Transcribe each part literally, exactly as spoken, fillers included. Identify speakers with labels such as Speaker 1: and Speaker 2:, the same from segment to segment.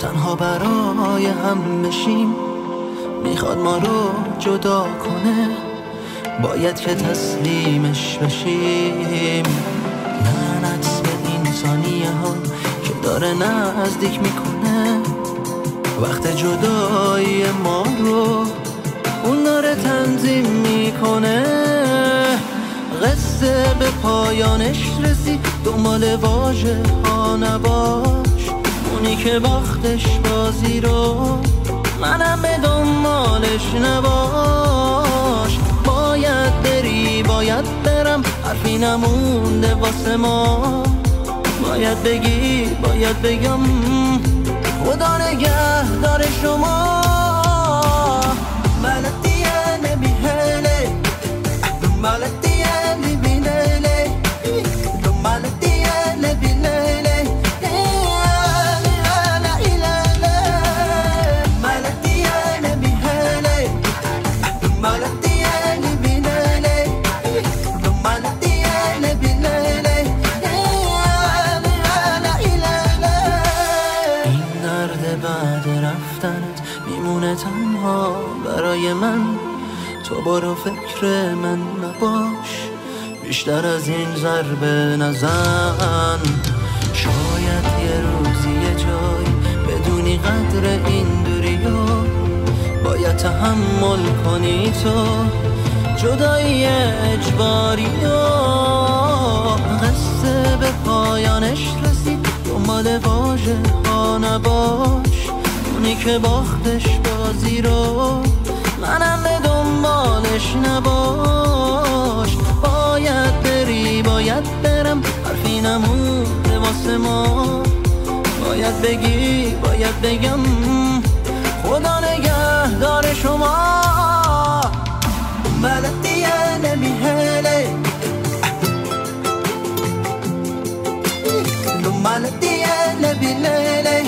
Speaker 1: تنها برای هم بشیم، میخواد ما رو جدا کنه، باید که تسلیمش بشیم. لعنت به این ثانیه ها که داره نزدیک میکنه، وقت جدایی ما رو اون داره تنظیم میکنه. قصه به پایانش رسید، دنبال واژه ها نباش، اونی که باختش بازی رو منم به دنبالش نباش. باید بری باید برم، حرفی نمونده واسه ما، باید بگی باید بگم خدا نگه داره شما. مالتیه نمیهله مالتیه نمیهله مالتیه نمیهله مالتیه نمیهله مالتیه نمیهله مالتیه نمیهله. این درد بعد رفتنت میمونه تنها برای من، تو برو فکر من نباش، بیشتر از این ضربه نزن. شاید یه روزی یه جای بدونی قدر این دوریا، باید تحمل کنی تو جدایی اجباری. قصه به پایانش رسید، دنبال واژه ها نباش، اونی که باختش بازی رو منم به دنبالش نباش. باید بری باید برم، حرفی نمونده واسه ما، باید بگی باید بگم خدا نگه داره شما. مالتیه نمیهله مالتیه نمیهله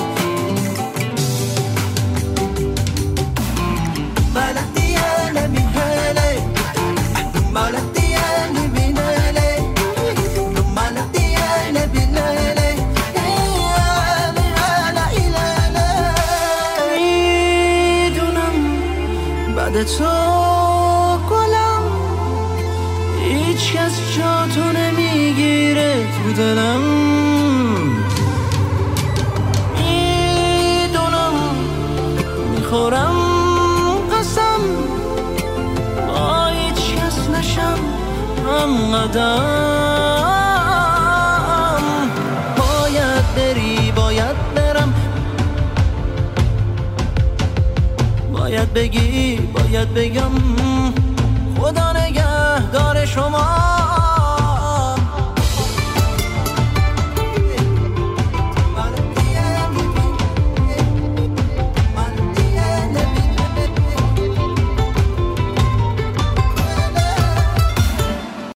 Speaker 1: مالتیه نمیهله مالتیه نمیهله مالتیه نمیهله. میدونم بعد تو گلم هیچ کس جا تو نمیگیره تو دلم. میدونم میخورم قسم با هیچ کس نشم هم قدم. باید بری باید برم، باید بگی باید بگم خدا نگه داره شما.